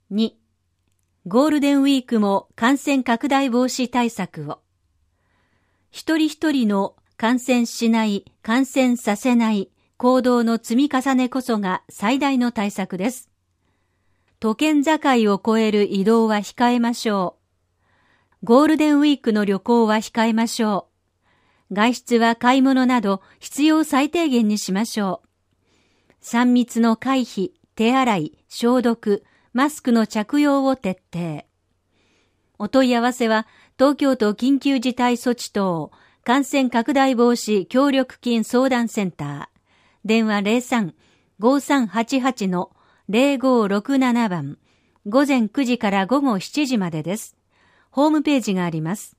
2、ゴールデンウィークも感染拡大防止対策を。一人一人の感染しない、感染させない行動の積み重ねこそが最大の対策です。都県境を越える移動は控えましょう。ゴールデンウィークの旅行は控えましょう。外出は買い物など必要最低限にしましょう。3密の回避、手洗い、消毒、マスクの着用を徹底。お問い合わせは東京都緊急事態措置等感染拡大防止協力金相談センター。電話 03-5388-0567 番。午前9時から午後7時までです。ホームページがあります。